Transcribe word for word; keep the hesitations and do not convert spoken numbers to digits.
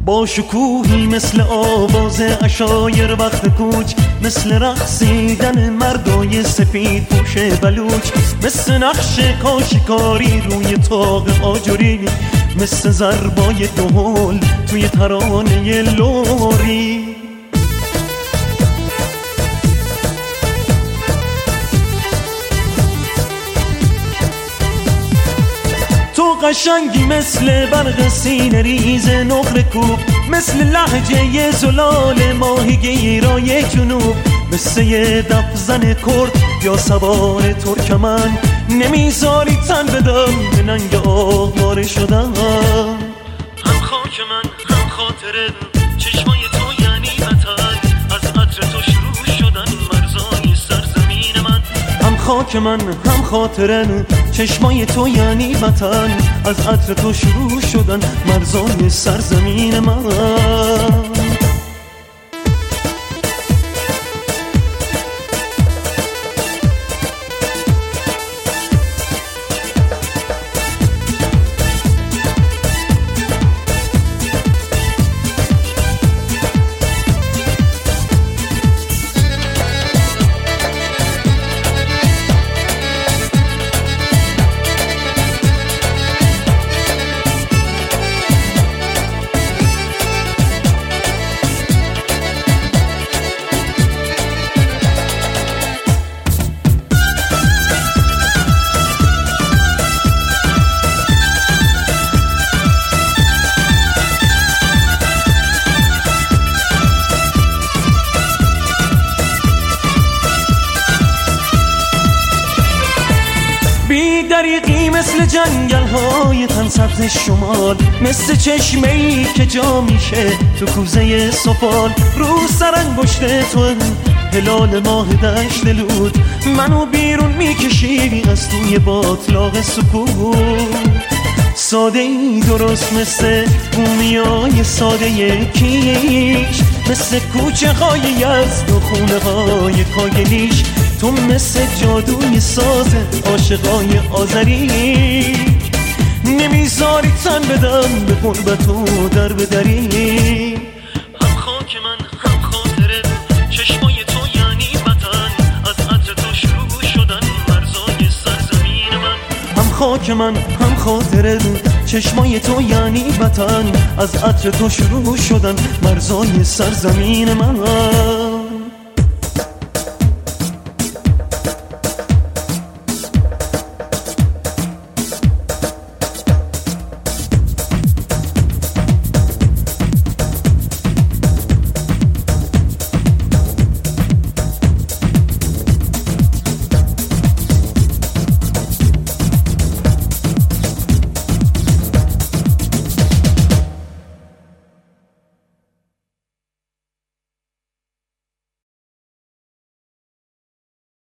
با شکوهی مثل آواز عشایر وقت کوچ، مثل رقصیدن مردای سفید پوش بلوچ، مثل نقش کاشکاری روی طاق آجوری، مثل ضربای دهل توی ترانه لوری. تو قشنگی مثل برق سینه ریز نقر کوب، مثل لهجه زلال ماهیگیرای جنوب، مثل یه دف زن کرد یا سوار ترکمن، نمیذاری تن بدم به ننگ آواره شدم. هم خاک من هم خاطره چشمای تو یعنی وطن، از عطر تو شروع شدن مرزای سرزمین من. هم خاک من هم خاطره چشمای تو یعنی وطن، از عطر تو شروع شدن مرزای سرزمین من. دریقی مثل جنگل های تن سبز شمال، مثل چشمه‌ای که جا میشه تو کوزه سفال. رو سر انگشت تو هلال ماه دشت لود، منو بیرون میکشی از توی باطلاق سکوت. ساده ای درست مثل بومیای ساده کیش، مثل کوچه های یزد و خونه های کاگلیش. تو مثل جادوی ساز عاشقای آذری، نمیذاری تن بدم به قربت و در بدری. هم خاک من هم خاطره چشمای تو یعنی وطن، از عطر تو شروع شدن مرزای سرزمین من. هم خاک من هم خاطره چشمای تو یعنی وطن، از عطر تو شروع شدن مرزای سرزمین من.